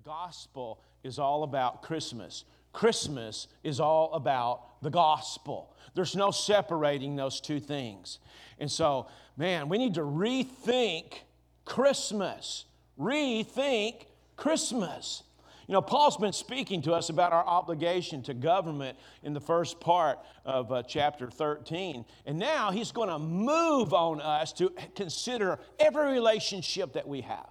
gospel is all about Christmas. Christmas is all about the gospel. There's no separating those two things. And so, man, we need to rethink Christmas. Rethink Christmas. You know, Paul's been speaking to us about our obligation to government in the first part of chapter 13. And now he's going to move on us to consider every relationship that we have.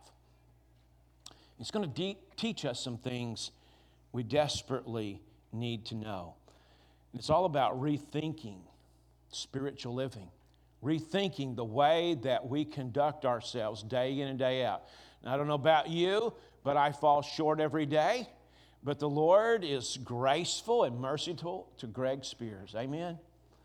He's going to teach us some things we desperately need to know. It's all about rethinking spiritual living, rethinking the way that we conduct ourselves day in and day out. Now, I don't know about you, but I fall short every day. But the Lord is graceful and merciful to Greg Spears. Amen?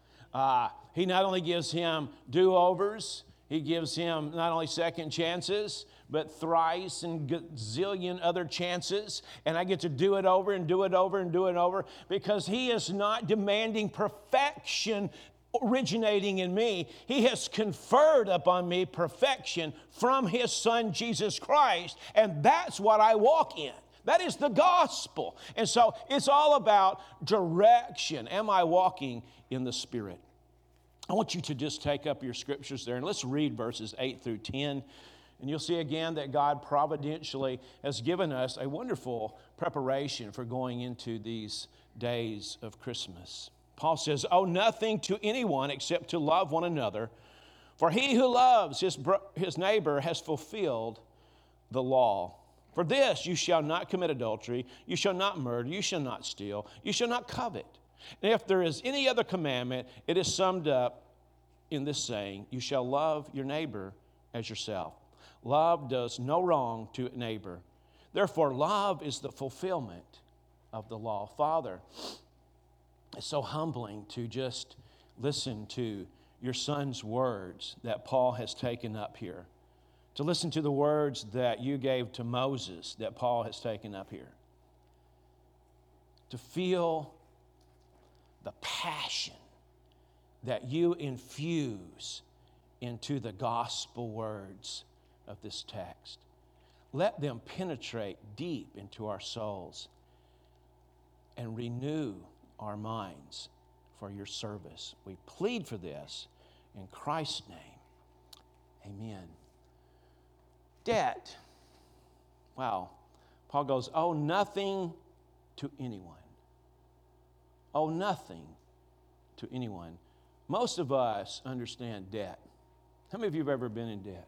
He not only gives him do-overs, he gives him not only second chances, but thrice and gazillion other chances. And I get to do it over and do it over and do it over because he is not demanding perfection originating in me. He has conferred upon me perfection from his Son, Jesus Christ. And that's what I walk in. That is the gospel. And so it's all about direction. Am I walking in the Spirit? I want you to just take up your scriptures there and let's read verses 8 through 10. And you'll see again that God providentially has given us a wonderful preparation for going into these days of Christmas. Paul says, "Owe nothing to anyone except to love one another, for he who loves his neighbor has fulfilled the law. For this, you shall not commit adultery, you shall not murder, you shall not steal, you shall not covet. And if there is any other commandment, it is summed up in this saying, you shall love your neighbor as yourself. Love does no wrong to a neighbor. Therefore, love is the fulfillment of the law." Father, it's so humbling to just listen to your Son's words that Paul has taken up here. To listen to the words that you gave to Moses that Paul has taken up here. To feel the passion that you infuse into the gospel words of this text. Let them penetrate deep into our souls and renew our minds for your service. We plead for this in Christ's name. Amen. Debt. Wow. Paul goes, owe nothing to anyone. Owe nothing to anyone. Most of us understand debt. How many of you have ever been in debt?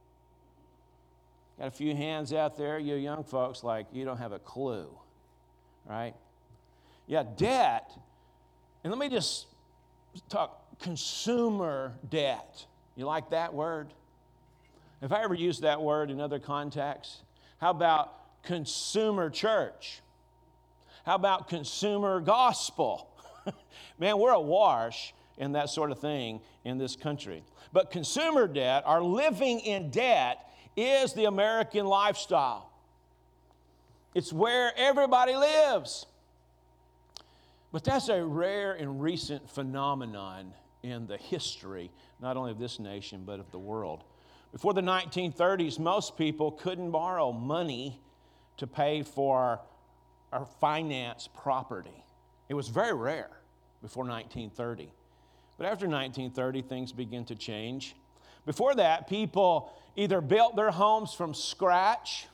Got a few hands out there, you young folks, like you don't have a clue, right? Yeah, debt, and let me just talk consumer debt. You like that word? Have I ever used that word in other contexts? How about consumer church? How about consumer gospel? Man, we're awash in that sort of thing in this country. But consumer debt, our living in debt, is the American lifestyle. It's where everybody lives. But that's a rare and recent phenomenon in the history, not only of this nation, but of the world. Before the 1930s, most people couldn't borrow money to pay for or finance property. It was very rare before 1930. But after 1930, things began to change. Before that, people either built their homes from scratch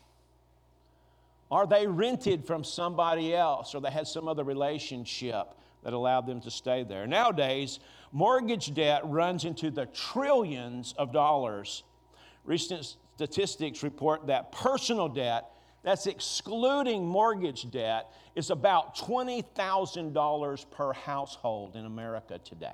or they rented from somebody else or they had some other relationship that allowed them to stay there. Nowadays, mortgage debt runs into the trillions of dollars. Recent statistics report that personal debt, that's excluding mortgage debt, is about $20,000 per household in America today.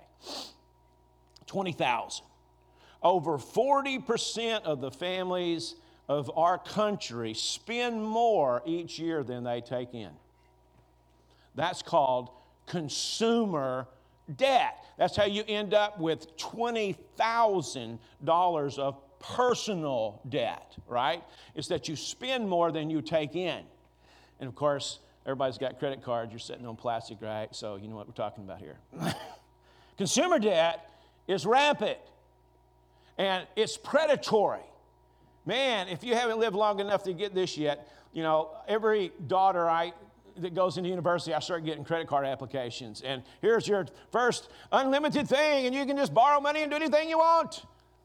$20,000. Over 40% of the families of our country spend more each year than they take in. That's called consumer debt. That's how you end up with $20,000 of personal debt, right? It's that you spend more than you take in. And of course, everybody's got credit cards. You're sitting on plastic, right? So you know what we're talking about here. Consumer debt is rampant. And it's predatory. Man, if you haven't lived long enough to get this yet, every daughter that goes into university, I start getting credit card applications. And here's your first unlimited thing, and you can just borrow money and do anything you want.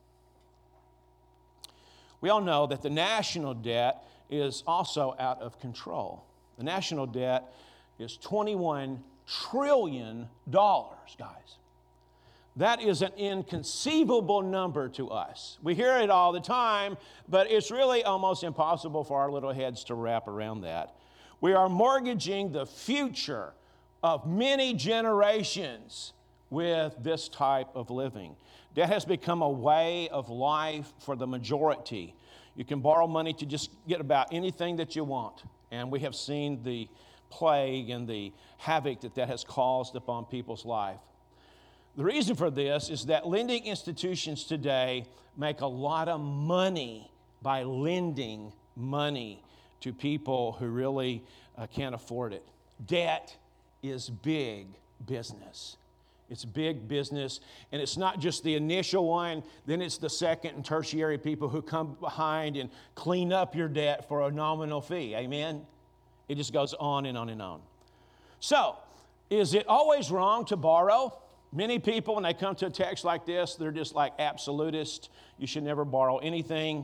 We all know that the national debt is also out of control. The national debt is $21 trillion, guys. That is an inconceivable number to us. We hear it all the time, but it's really almost impossible for our little heads to wrap around that. We are mortgaging the future of many generations with this type of living. Debt has become a way of life for the majority. You can borrow money to just get about anything that you want. And we have seen the plague and the havoc that has caused upon people's life. The reason for this is that lending institutions today make a lot of money by lending money to people who really can't afford it. Debt is big business. It's big business, and it's not just the initial one, then it's the second and tertiary people who come behind and clean up your debt for a nominal fee. Amen? It just goes on and on and on. So, is it always wrong to borrow? Many people, when they come to a text like this, they're just like absolutists. You should never borrow anything.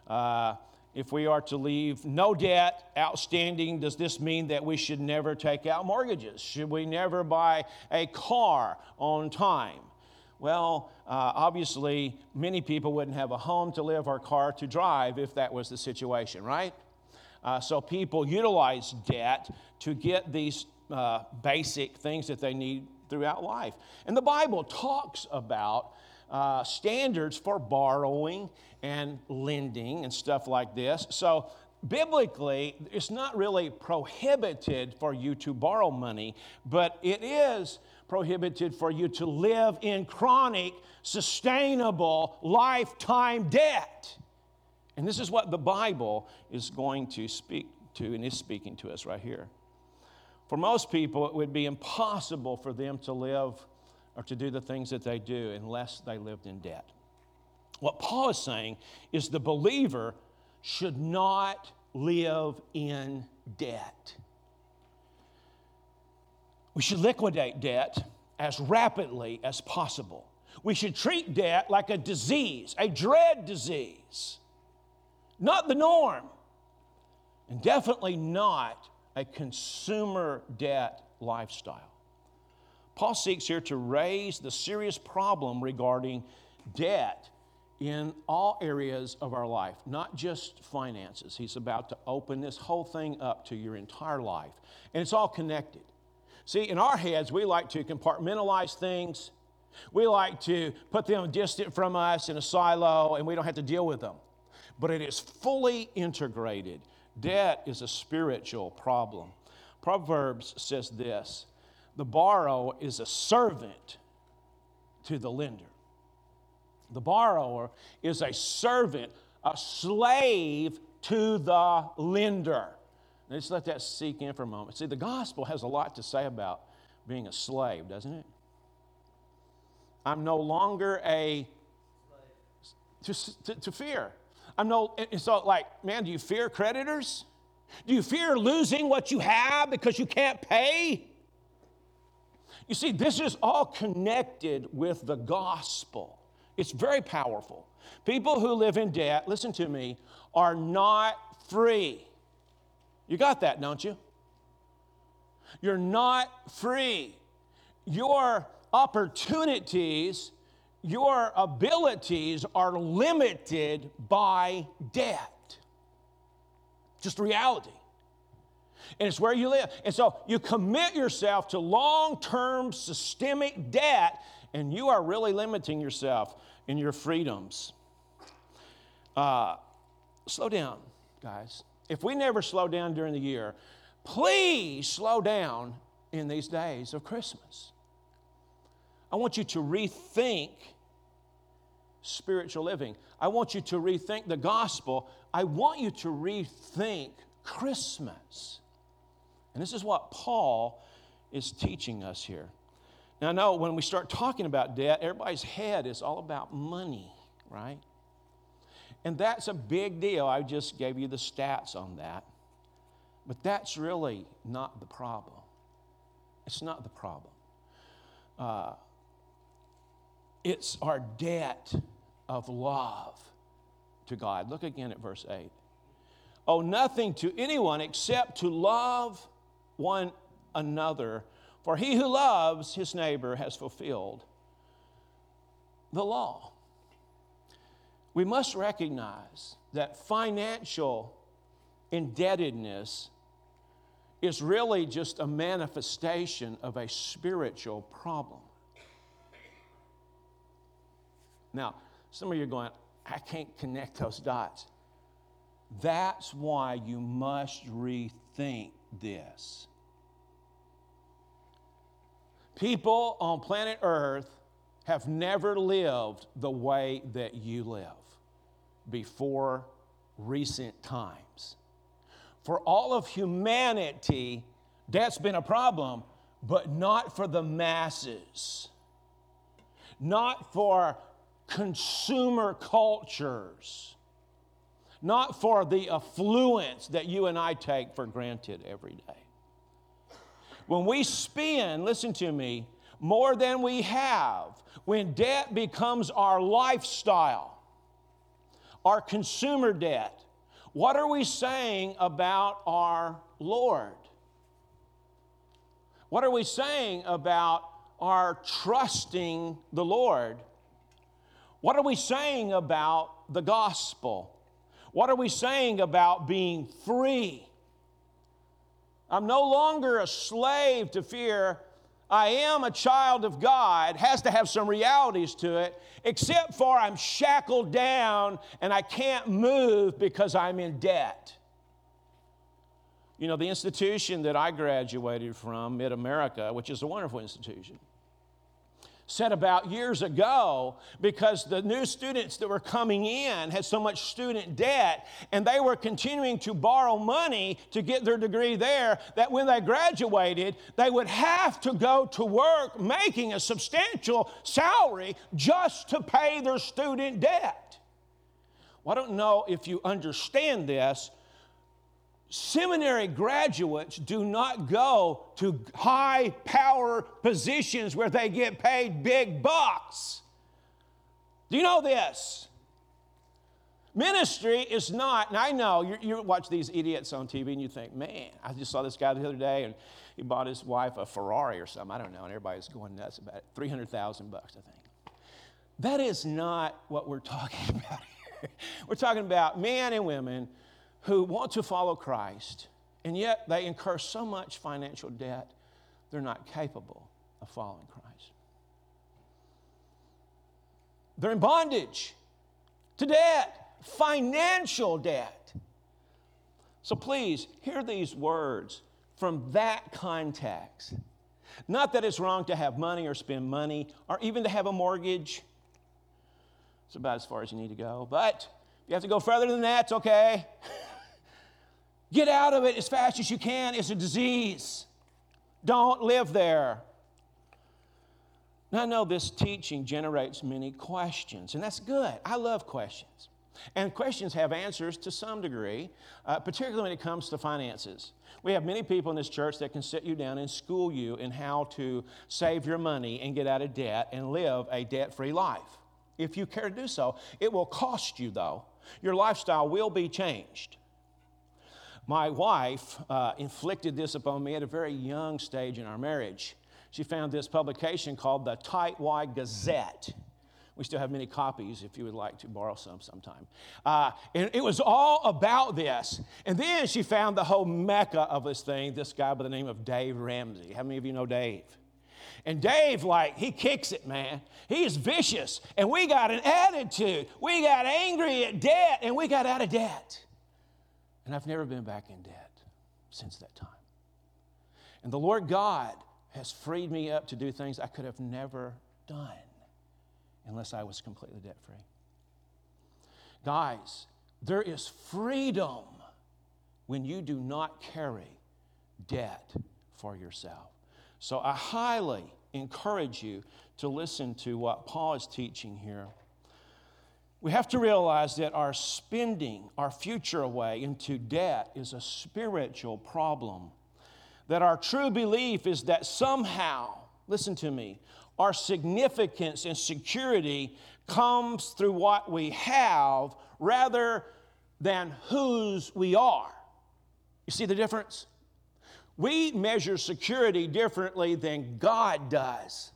If we are to leave no debt outstanding, does this mean that we should never take out mortgages? Should we never buy a car on time? Well, obviously, many people wouldn't have a home to live or car to drive if that was the situation, right? So people utilize debt to get these basic things that they need throughout life. And the Bible talks about standards for borrowing and lending and stuff like this. So biblically, it's not really prohibited for you to borrow money, but it is prohibited for you to live in chronic, sustainable, lifetime debt. And this is what the Bible is going to speak to and is speaking to us right here. For most people, it would be impossible for them to live or to do the things that they do unless they lived in debt. What Paul is saying is the believer should not live in debt. We should liquidate debt as rapidly as possible. We should treat debt like a disease, a dread disease, not the norm, and definitely not a consumer debt lifestyle. Paul seeks here to raise the serious problem regarding debt in all areas of our life, not just finances. He's about to open this whole thing up to your entire life, and it's all connected. See, in our heads, we like to compartmentalize things. We like to put them distant from us in a silo, and we don't have to deal with them. But it is fully integrated. Debt is a spiritual problem. Proverbs says this: the borrower is a servant to the lender. The borrower is a servant, a slave to the lender. Now, just let that sink in for a moment. See, the gospel has a lot to say about being a slave, doesn't it? I'm no longer to fear. So like, man, do you fear creditors? Do you fear losing what you have because you can't pay? You see, this is all connected with the gospel. It's very powerful. People who live in debt, listen to me, are not free. You got that, don't you? You're not free. Your opportunities, your abilities are limited by debt. Just reality. And it's where you live. And so you commit yourself to long-term systemic debt, and you are really limiting yourself in your freedoms. Slow down, guys. If we never slow down during the year, please slow down in these days of Christmas. I want you to rethink spiritual living. I want you to rethink the gospel. I want you to rethink Christmas. And this is what Paul is teaching us here. Now, I know when we start talking about debt, everybody's head is all about money, right? And that's a big deal. I just gave you the stats on that. But that's really not the problem. It's not the problem. It's our debt of love to God. Look again at verse 8. Owe nothing to anyone except to love one another, for he who loves his neighbor has fulfilled the law. We must recognize that financial indebtedness is really just a manifestation of a spiritual problem. Now, some of you are going, I can't connect those dots. That's why you must rethink this. People on planet Earth have never lived the way that you live before recent times. For all of humanity, that's been a problem, but not for the masses, not for consumer cultures, not for the affluence that you and I take for granted every day. When we spend, listen to me, more than we have, when debt becomes our lifestyle, our consumer debt, what are we saying about our Lord? What are we saying about our trusting the Lord? What are we saying about the gospel? What are we saying about being free? I'm no longer a slave to fear. I am a child of God. Has to have some realities to it, except for I'm shackled down and I can't move because I'm in debt. You know, the institution that I graduated from, Mid-America, which is a wonderful institution, set about years ago, because the new students that were coming in had so much student debt, and they were continuing to borrow money to get their degree there, that when they graduated, they would have to go to work making a substantial salary just to pay their student debt. Well, I don't know if you understand this. Seminary graduates do not go to high power positions where they get paid big bucks. Do you know this? Ministry is not, and I know you watch these idiots on TV and you think, man, I just saw this guy the other day and he bought his wife a Ferrari or something. I don't know, and everybody's going nuts about it. $300,000, I think. That is not what we're talking about here. We're talking about men and women who want to follow Christ, and yet they incur so much financial debt, they're not capable of following Christ. They're in bondage to debt, financial debt. So please, hear these words from that context. Not that it's wrong to have money or spend money, or even to have a mortgage. It's about as far as you need to go. But if you have to go further than that, it's okay. Get out of it as fast as you can. It's a disease. Don't live there. Now, I know this teaching generates many questions, and that's good. I love questions. And questions have answers to some degree, particularly when it comes to finances. We have many people in this church that can sit you down and school you in how to save your money and get out of debt and live a debt-free life. If you care to do so, it will cost you, though. Your lifestyle will be changed. My wife inflicted this upon me at a very young stage in our marriage. She found this publication called the Tightwad Gazette. We still have many copies if you would like to borrow some sometime. And it was all about this. And then she found the whole mecca of this thing, this guy by the name of Dave Ramsey. How many of you know Dave? And Dave, he kicks it, man. He is vicious. And we got an attitude. We got angry at debt, and we got out of debt. And I've never been back in debt since that time. And the Lord God has freed me up to do things I could have never done unless I was completely debt-free. Guys, there is freedom when you do not carry debt for yourself. So I highly encourage you to listen to what Paul is teaching here. We have to realize that our spending our future away into debt is a spiritual problem. That our true belief is that somehow, listen to me, our significance and security comes through what we have rather than whose we are. You see the difference? We measure security differently than God does.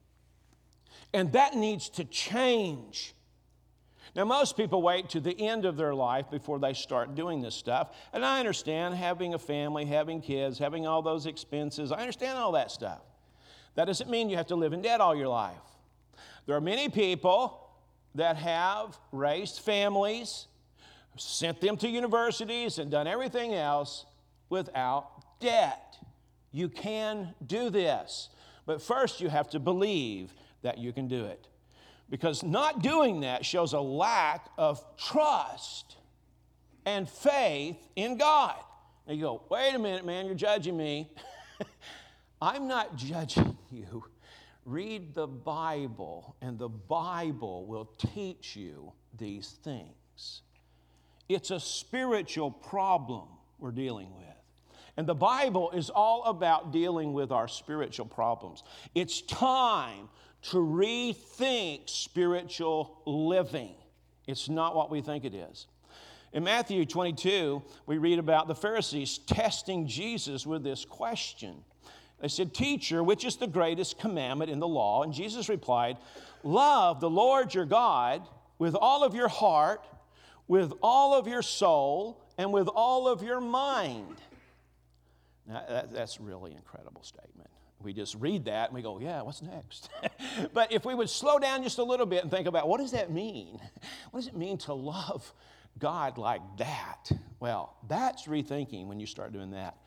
And that needs to change. Now, most people wait to the end of their life before they start doing this stuff. And I understand having a family, having kids, having all those expenses. I understand all that stuff. That doesn't mean you have to live in debt all your life. There are many people that have raised families, sent them to universities, and done everything else without debt. You can do this. But first, you have to believe that you can do it. Because not doing that shows a lack of trust and faith in God. Now you go, wait a minute, man, you're judging me. I'm not judging you. Read the Bible, and the Bible will teach you these things. It's a spiritual problem we're dealing with. And the Bible is all about dealing with our spiritual problems. It's time to rethink spiritual living. It's not what we think it is. In Matthew 22, we read about the Pharisees testing Jesus with this question. They said, "Teacher, which is the greatest commandment in the law?" And Jesus replied, "Love the Lord your God with all of your heart, with all of your soul, and with all of your mind." Now, that's a really incredible statement. We just read that and we go, yeah, what's next? But if we would slow down just a little bit and think about, what does that mean? What does it mean to love God like that? Well, that's rethinking when you start doing that.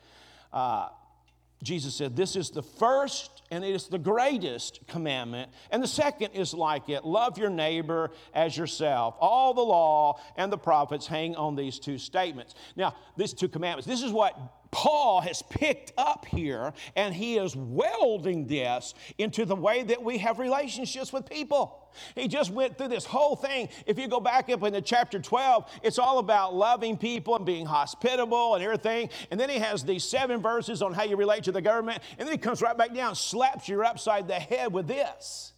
Jesus said, "This is the first and it is the greatest commandment. And the second is like it. Love your neighbor as yourself. All the law and the prophets hang on these two statements." Now, these two commandments, this is what Paul has picked up here, and he is welding this into the way that we have relationships with people. He just went through this whole thing. If you go back up into chapter 12, it's all about loving people and being hospitable and everything. And then he has these 7 verses on how you relate to the government. And then he comes right back down, slaps you upside the head with this.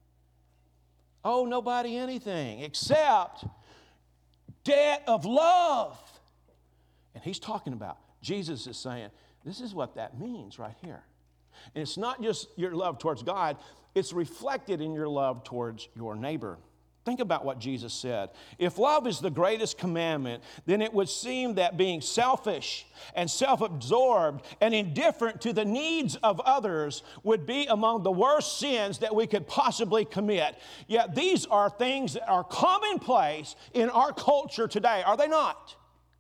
"Owe nobody anything except debt of love." And he's talking about, Jesus is saying, this is what that means right here. And it's not just your love towards God, it's reflected in your love towards your neighbor. Think about what Jesus said. If love is the greatest commandment, then it would seem that being selfish and self-absorbed and indifferent to the needs of others would be among the worst sins that we could possibly commit. Yet these are things that are commonplace in our culture today, are they not?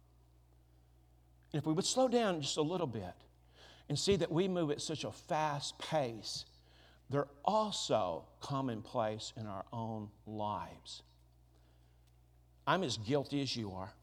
If we would slow down just a little bit and see that we move at such a fast pace, they're also commonplace in our own lives. I'm as guilty as you are.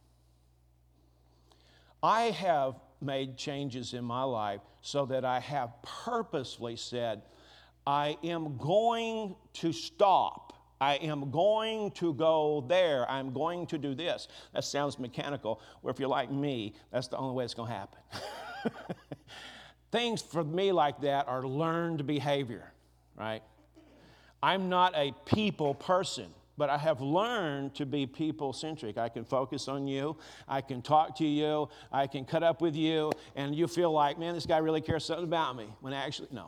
I have made changes in my life so that I have purposely said, I am going to stop. I am going to go there. I'm going to do this. That sounds mechanical, where if you're like me, that's the only way it's going to happen. Things for me like that are learned behavior, right? I'm not a people person, but I have learned to be people-centric. I can focus on you. I can talk to you. I can cut up with you, and you feel like, man, this guy really cares something about me. When actually, no.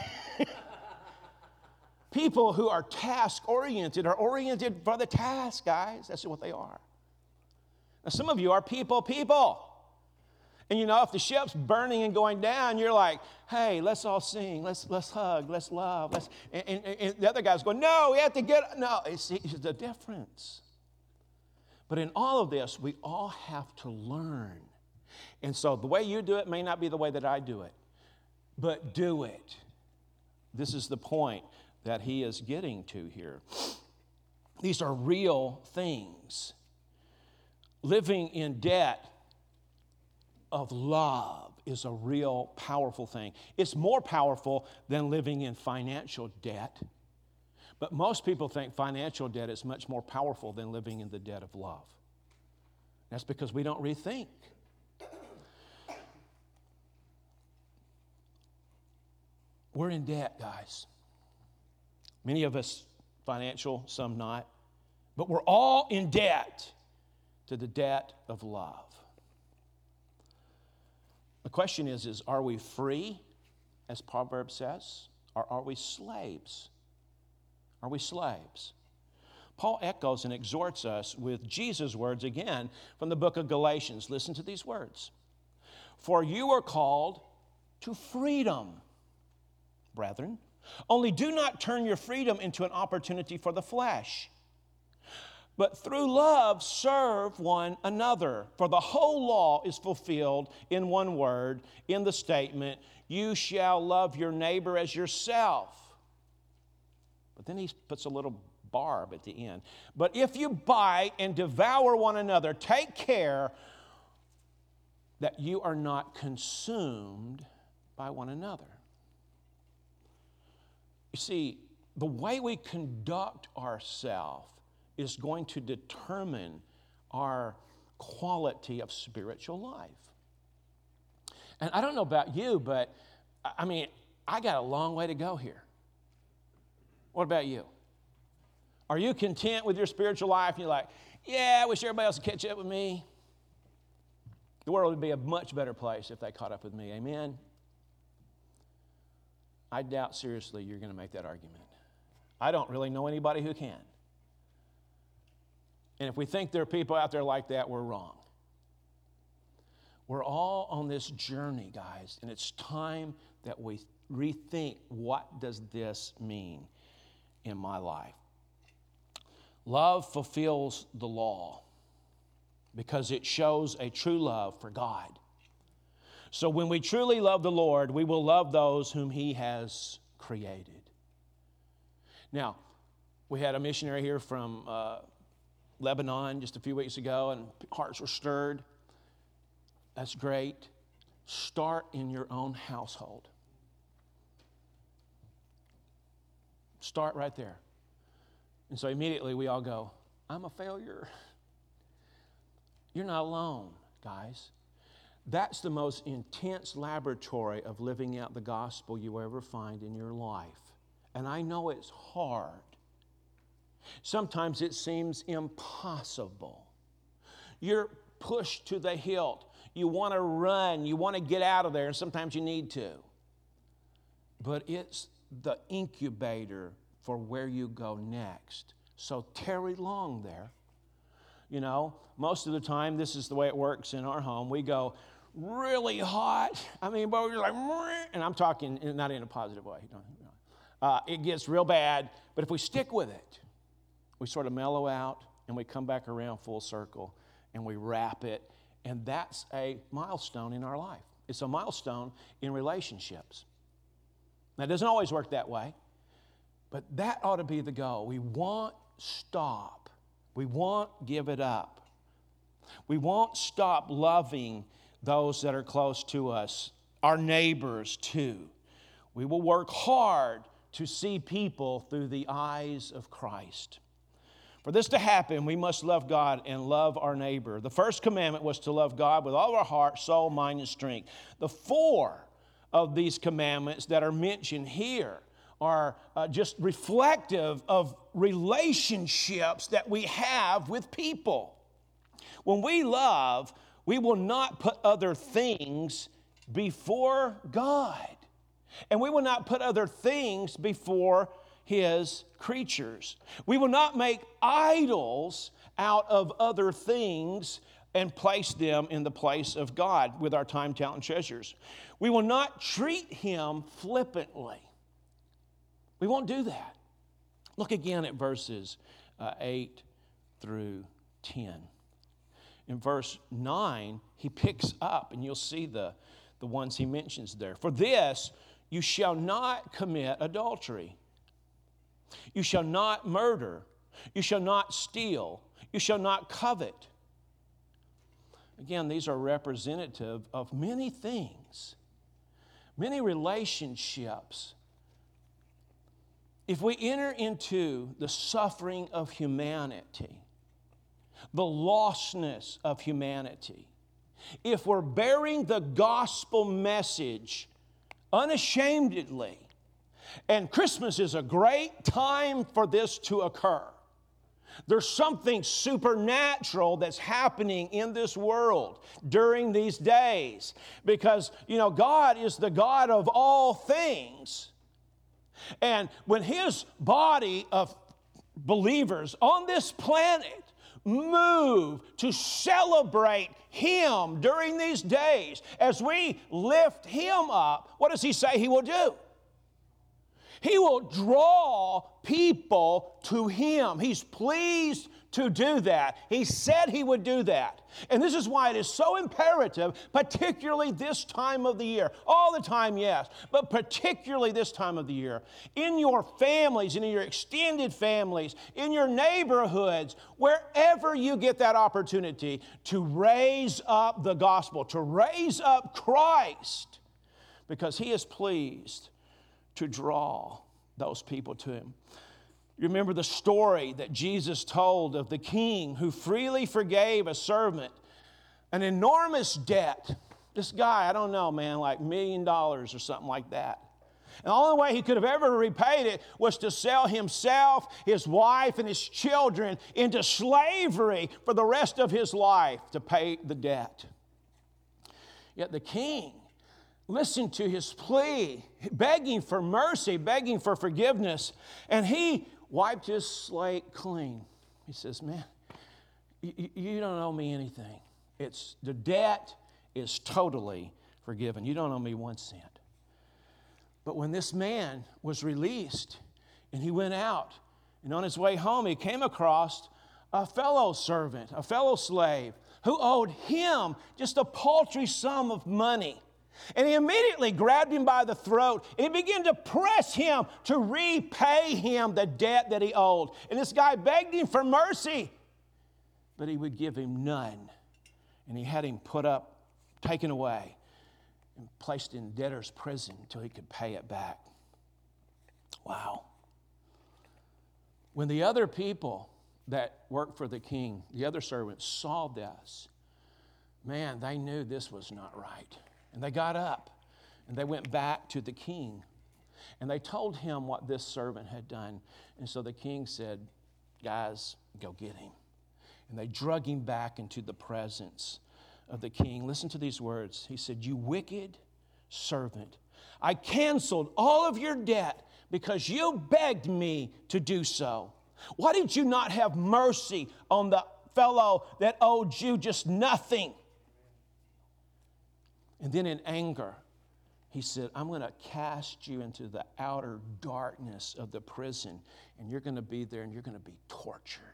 People who are task-oriented are oriented for the task, guys. That's what they are. Now, some of you are people. And you know, if the ship's burning and going down, you're like, hey, let's all sing, let's hug, let's love. And the other guy's going, no, we have to get, no, it's the difference. But in all of this, we all have to learn. And so the way you do it may not be the way that I do it, but do it. This is the point that he is getting to here. These are real things. Living in debt of love is a real powerful thing. It's more powerful than living in financial debt. But most people think financial debt is much more powerful than living in the debt of love. That's because we don't rethink. We're in debt, guys. Many of us financial, some not. But we're all in debt to the debt of love. The question is are we free, as Proverbs says, or are we slaves? Are we slaves? Paul echoes and exhorts us with Jesus' words again from the book of Galatians. Listen to these words. For you are called to freedom, brethren. Only do not turn your freedom into an opportunity for the flesh, but through love serve one another. For the whole law is fulfilled in one word, in the statement, you shall love your neighbor as yourself. But then he puts a little barb at the end. But if you bite and devour one another, take care that you are not consumed by one another. You see, the way we conduct ourselves is going to determine our quality of spiritual life. And I don't know about you, but I got a long way to go here. What about you? Are you content with your spiritual life? And you're like, yeah, I wish everybody else would catch up with me. The world would be a much better place if they caught up with me. Amen? I doubt seriously you're going to make that argument. I don't really know anybody who can. And if we think there are people out there like that, we're wrong. We're all on this journey, guys, and it's time that we rethink, what does this mean in my life? Love fulfills the law because it shows a true love for God. So when we truly love the Lord, we will love those whom He has created. Now, we had a missionary here from Lebanon just a few weeks ago, and hearts were stirred. That's great. Start in your own household. Start right there. And so immediately we all go, I'm a failure. You're not alone, guys. That's the most intense laboratory of living out the gospel you ever find in your life. And I know it's hard. Sometimes it seems impossible. You're pushed to the hilt. You want to run. You want to get out of there, and sometimes you need to. But it's the incubator for where you go next. So tarry long there. You know, most of the time, this is the way it works in our home. We go really hot. But we're just like, and I'm talking not in a positive way. It gets real bad, but if we stick with it, we sort of mellow out, and we come back around full circle, and we wrap it, and that's a milestone in our life. It's a milestone in relationships. Now, it doesn't always work that way, but that ought to be the goal. We won't stop. We won't give it up. We won't stop loving those that are close to us, our neighbors too. We will work hard to see people through the eyes of Christ. For this to happen, we must love God and love our neighbor. The first commandment was to love God with all of our heart, soul, mind, and strength. The 4 of these commandments that are mentioned here are just reflective of relationships that we have with people. When we love, we will not put other things before God. And we will not put other things before His creatures. We will not make idols out of other things and place them in the place of God with our time, talent, and treasures. We will not treat Him flippantly. We won't do that. Look again at verses 8 through 10. In verse 9, he picks up, and you'll see the ones he mentions there. For this, you shall not commit adultery. You shall not murder. You shall not steal. You shall not covet. Again, these are representative of many things, many relationships if we enter into the suffering of humanity, the lostness of humanity, if we're bearing the gospel message unashamedly, and Christmas is a great time for this to occur. There's something supernatural that's happening in this world during these days because, God is the God of all things. And when His body of believers on this planet move to celebrate Him during these days, as we lift Him up, what does He say He will do? He will draw people to Him. He's pleased to do that. He said He would do that. And this is why it is so imperative, particularly this time of the year. All the time, yes, but particularly this time of the year. In your families, in your extended families, in your neighborhoods, wherever you get that opportunity to raise up the gospel, to raise up Christ, because He is pleased to draw those people to Him. You remember the story that Jesus told of the king who freely forgave a servant an enormous debt. This guy, I don't know, man, like $1 million or something like that. And the only way he could have ever repaid it was to sell himself, his wife, and his children into slavery for the rest of his life to pay the debt. Yet the king listened to his plea, begging for mercy, begging for forgiveness, and he wiped his slate clean. He says, man, you don't owe me anything. The debt is totally forgiven. You don't owe me 1 cent. But when this man was released and he went out, and on his way home he came across a fellow servant, a fellow slave, who owed him just a paltry sum of money. And he immediately grabbed him by the throat and he began to press him to repay him the debt that he owed. And this guy begged him for mercy, but he would give him none. And he had him taken away, and placed in debtor's prison until he could pay it back. Wow. When the other people that worked for the king, the other servants, saw this, man, they knew this was not right. And they got up and they went back to the king. And they told him what this servant had done. And so the king said, guys, go get him. And they drug him back into the presence of the king. Listen to these words. He said, you wicked servant, I canceled all of your debt because you begged me to do so. Why did you not have mercy on the fellow that owed you just nothing? And then in anger, he said, I'm going to cast you into the outer darkness of the prison, and you're going to be there and you're going to be tortured.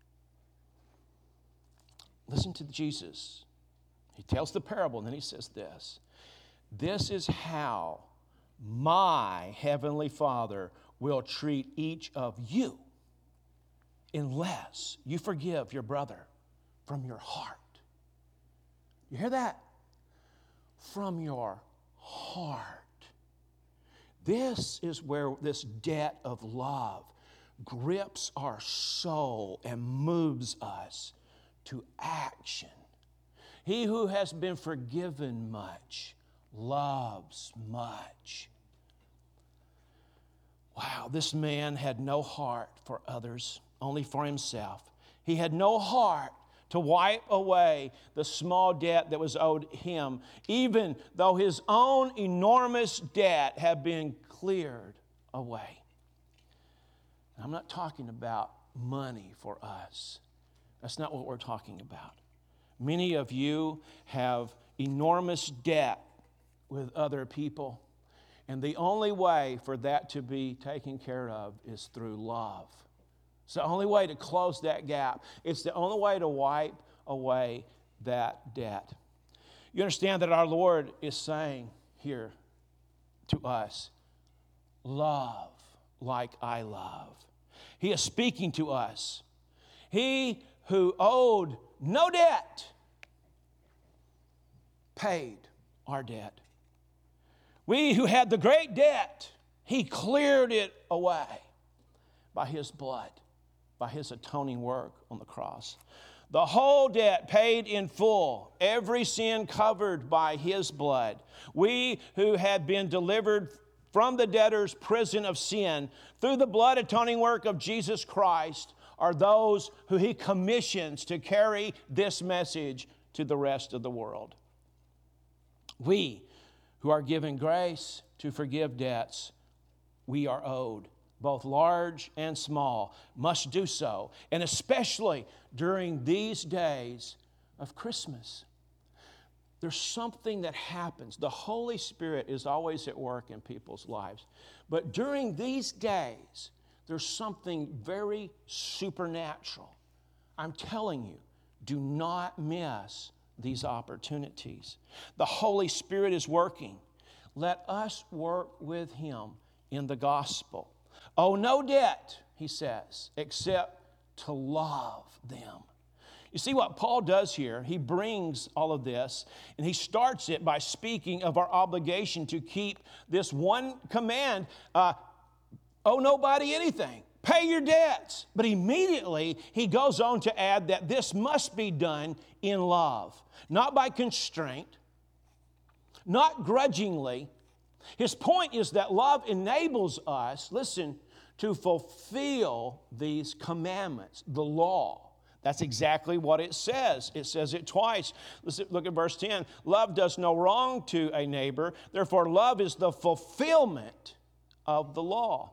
Listen to Jesus. He tells the parable, and then he says this. This is how my heavenly Father will treat each of you unless you forgive your brother from your heart. You hear that? From your heart. This is where this debt of love grips our soul and moves us to action. He who has been forgiven much loves much. Wow, this man had no heart for others, only for himself. He had no heart to wipe away the small debt that was owed him, even though his own enormous debt had been cleared away. I'm not talking about money for us. That's not what we're talking about. Many of you have enormous debt with other people, and the only way for that to be taken care of is through love. It's the only way to close that gap. It's the only way to wipe away that debt. You understand that our Lord is saying here to us, love like I love. He is speaking to us. He who owed no debt paid our debt. We who had the great debt, He cleared it away. by his blood, by his atoning work on the cross. The whole debt paid in full, every sin covered by his blood. We who had been delivered from the debtor's prison of sin through the blood atoning work of Jesus Christ are those who he commissions to carry this message to the rest of the world. We who are given grace to forgive debts we are owed, both large and small, must do so, and especially during these days of Christmas. There's something that happens. The Holy Spirit is always at work in people's lives. But during these days, there's something very supernatural. I'm telling you, do not miss these opportunities. The Holy Spirit is working. Let us work with him in the gospel. Owe no debt, he says, except to love them. You see what Paul does here? He brings all of this, and he starts it by speaking of our obligation to keep this one command, owe nobody anything. Pay your debts. But immediately he goes on to add that this must be done in love, not by constraint, not grudgingly. His point is that love enables us, listen, to fulfill these commandments, the law. That's exactly what it says. It says it twice. Listen, look at verse 10. Love does no wrong to a neighbor. Therefore, love is the fulfillment of the law.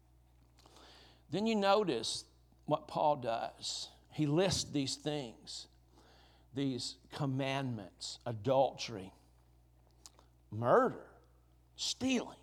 Then you notice what Paul does. He lists these things, these commandments: adultery, murder, stealing.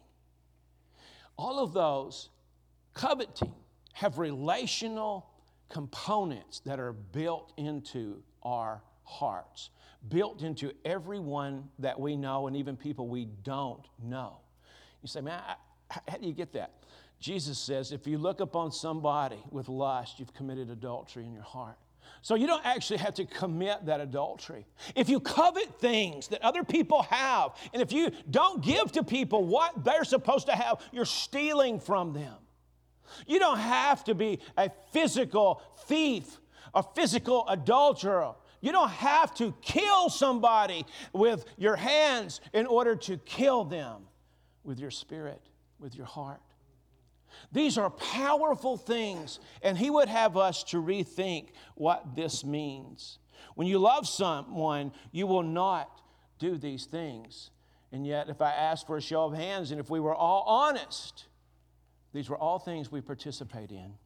All of those, coveting, have relational components that are built into our hearts, built into everyone that we know and even people we don't know. You say, man, how do you get that? Jesus says, if you look upon somebody with lust, you've committed adultery in your heart. So you don't actually have to commit that adultery. If you covet things that other people have, and if you don't give to people what they're supposed to have, you're stealing from them. You don't have to be a physical thief, a physical adulterer. You don't have to kill somebody with your hands in order to kill them with your spirit, with your heart. These are powerful things, and he would have us to rethink what this means. When you love someone, you will not do these things. And yet, if I asked for a show of hands, and if we were all honest, these were all things we participate in.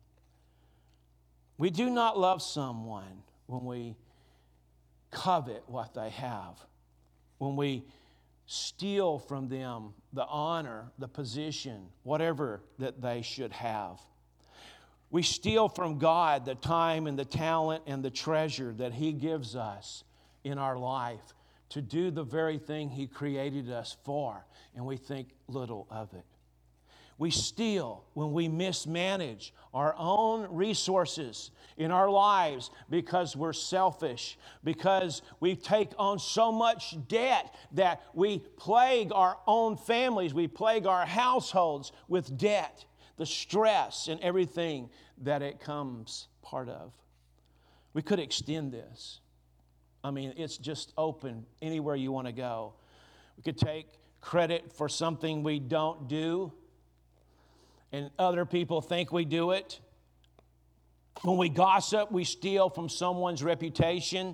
We do not love someone when we covet what they have, when we steal from them the honor, the position, whatever that they should have. We steal from God the time and the talent and the treasure that he gives us in our life to do the very thing he created us for, and we think little of it. We steal when we mismanage our own resources in our lives because we're selfish, because we take on so much debt that we plague our own families, we plague our households with debt, the stress and everything that it comes part of. We could extend this. I mean, it's just open anywhere you want to go. We could take credit for something we don't do, and other people think we do it. When we gossip, we steal from someone's reputation.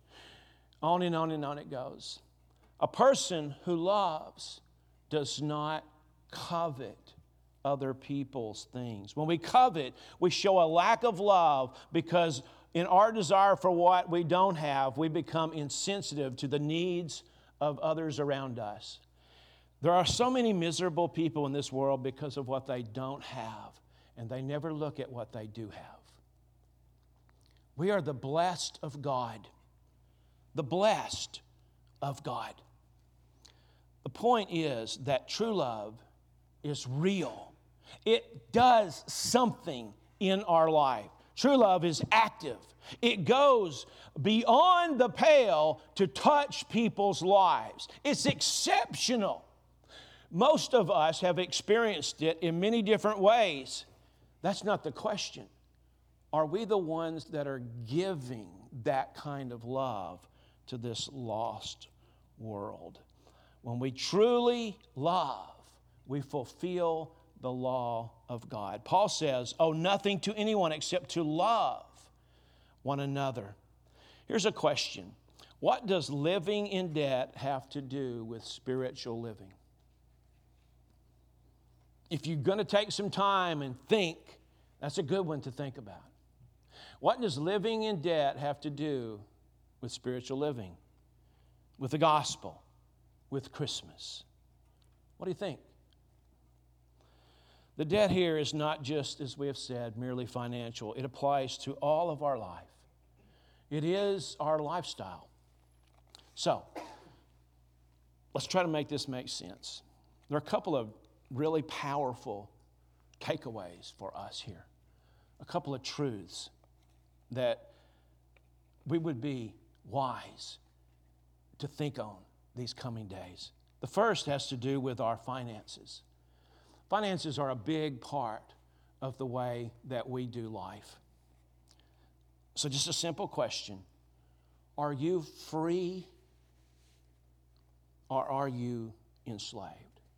On and on and on it goes. A person who loves does not covet other people's things. When we covet, we show a lack of love because in our desire for what we don't have, we become insensitive to the needs of others around us. There are so many miserable people in this world because of what they don't have, and they never look at what they do have. We are the blessed of God. The blessed of God. The point is that true love is real. It does something in our life. True love is active. It goes beyond the pale to touch people's lives. It's exceptional. Most of us have experienced it in many different ways. That's not the question. Are we the ones that are giving that kind of love to this lost world? When we truly love, we fulfill the law of God. Paul says, owe nothing to anyone except to love one another. Here's a question. What does living in debt have to do with spiritual living? If you're going to take some time and think, that's a good one to think about. What does living in debt have to do with spiritual living, with the gospel, with Christmas? What do you think? The debt here is not just, as we have said, merely financial. It applies to all of our life. It is our lifestyle. So, let's try to make this make sense. There are a couple of really powerful takeaways for us here. A couple of truths that we would be wise to think on these coming days. The first has to do with our finances. Finances are a big part of the way that we do life. So just a simple question. Are you free or are you enslaved?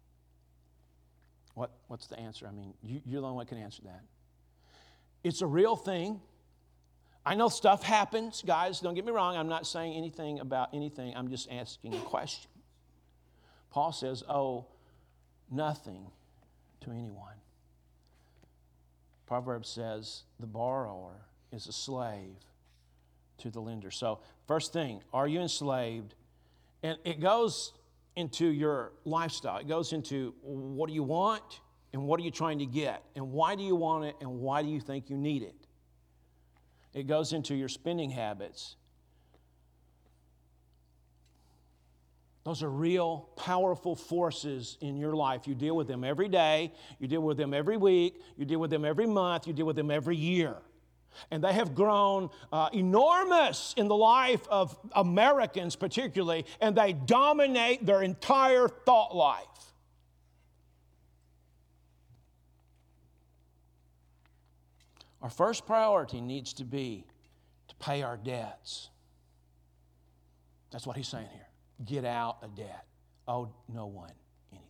What's the answer? I mean, you're the only one who can answer that. It's a real thing. I know stuff happens, guys. Don't get me wrong. I'm not saying anything about anything. I'm just asking a question. Paul says, owe nothing to anyone. Proverbs says, the borrower is a slave to the lender. So, first thing, are you enslaved? And it goes into your lifestyle. It goes into what do you want and what are you trying to get? And why do you want it and why do you think you need it? It goes into your spending habits. Those are real, powerful forces in your life. You deal with them every day. You deal with them every week. You deal with them every month. You deal with them every year. And they have grown enormous in the life of Americans particularly, and they dominate their entire thought life. Our first priority needs to be to pay our debts. That's what he's saying here. Get out of debt. Owe no one anything.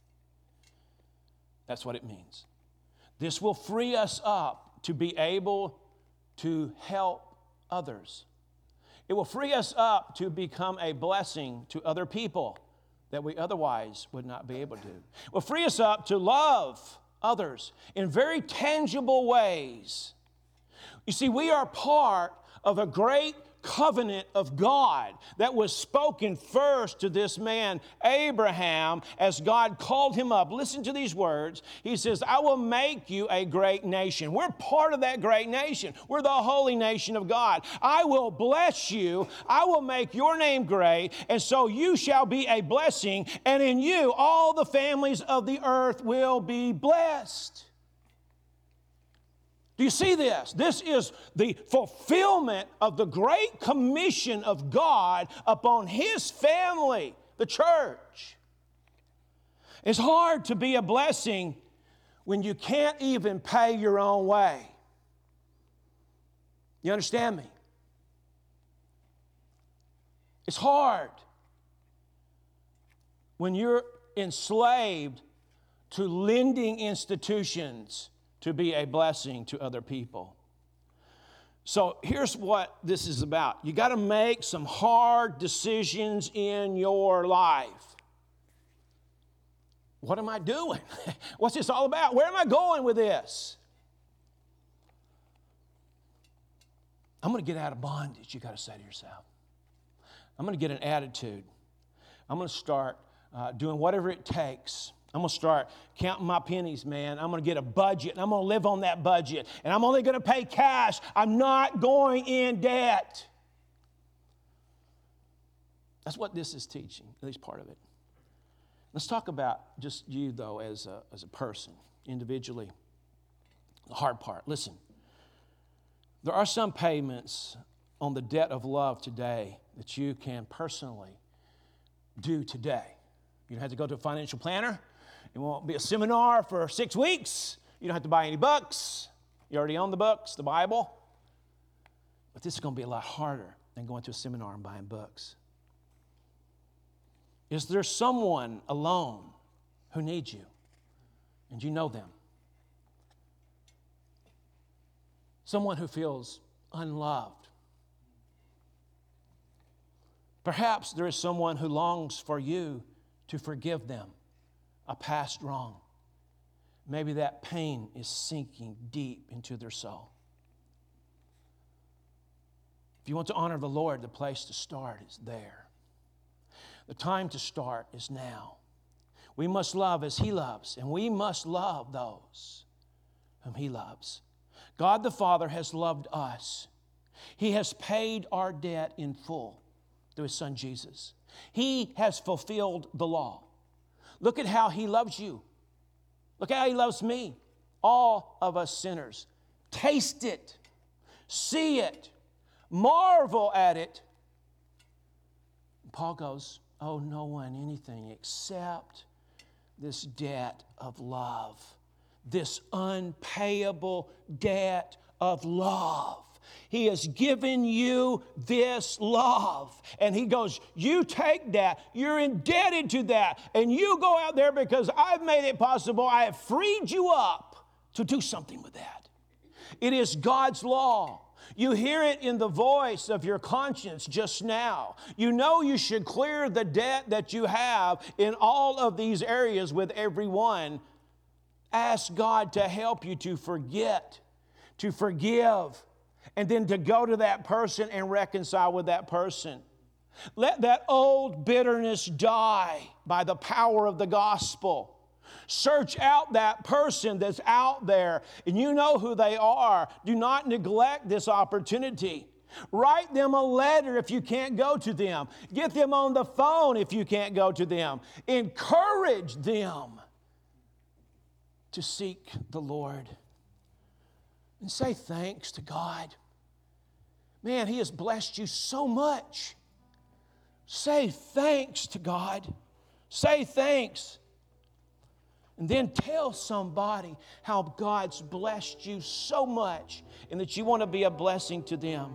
That's what it means. This will free us up to be able to help others. It will free us up to become a blessing to other people that we otherwise would not be able to. It will free us up to love others in very tangible ways. You see, we are part of a great covenant of God that was spoken first to this man, Abraham, as God called him up. Listen to these words. He says, I will make you a great nation. We're part of that great nation. We're the holy nation of God. I will bless you. I will make your name great, and so you shall be a blessing, and in you all the families of the earth will be blessed. Do you see this? This is the fulfillment of the great commission of God upon His family, the church. It's hard to be a blessing when you can't even pay your own way. You understand me? It's hard when you're enslaved to lending institutions to be a blessing to other people. So here's what this is about. You got to make some hard decisions in your life. What am I doing? What's this all about? Where am I going with this? I'm going to get out of bondage, you got to say to yourself. I'm going to get an attitude. I'm going to start doing whatever it takes. I'm going to start counting my pennies, man. I'm going to get a budget, and I'm going to live on that budget. And I'm only going to pay cash. I'm not going in debt. That's what this is teaching, at least part of it. Let's talk about just you, though, as a person, individually. The hard part. Listen, there are some payments on the debt of love today that you can personally do today. You don't have to go to a financial planner. It won't be a seminar for 6 weeks. You don't have to buy any books. You already own the books, the Bible. But this is going to be a lot harder than going to a seminar and buying books. Is there someone alone who needs you? And you know them. Someone who feels unloved. Perhaps there is someone who longs for you to forgive them a past wrong. Maybe that pain is sinking deep into their soul. If you want to honor the Lord, the place to start is there. The time to start is now. We must love as He loves, and we must love those whom He loves. God the Father has loved us. He has paid our debt in full through His Son Jesus. He has fulfilled the law. Look at how He loves you. Look at how He loves me. All of us sinners. Taste it. See it. Marvel at it. Paul goes, owe no one anything except this debt of love. This unpayable debt of love. He has given you this love. And He goes, you take that. You're indebted to that. And you go out there because I've made it possible. I have freed you up to do something with that. It is God's law. You hear it in the voice of your conscience just now. You know you should clear the debt that you have in all of these areas with everyone. Ask God to help you to forget, to forgive, and then to go to that person and reconcile with that person. Let that old bitterness die by the power of the gospel. Search out that person that's out there, and you know who they are. Do not neglect this opportunity. Write them a letter if you can't go to them. Get them on the phone if you can't go to them. Encourage them to seek the Lord. And say thanks to God. Man, He has blessed you so much. Say thanks to God. Say thanks. And then tell somebody how God's blessed you so much and that you want to be a blessing to them.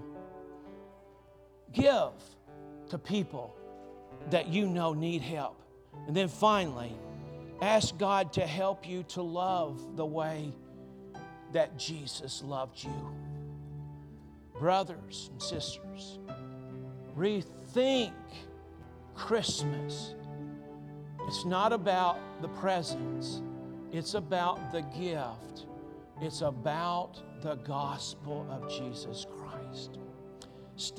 Give to people that you know need help. And then finally, ask God to help you to love the way that Jesus loved you. Brothers and sisters, rethink Christmas. It's not about the presents. It's about the gift. It's about the gospel of Jesus Christ.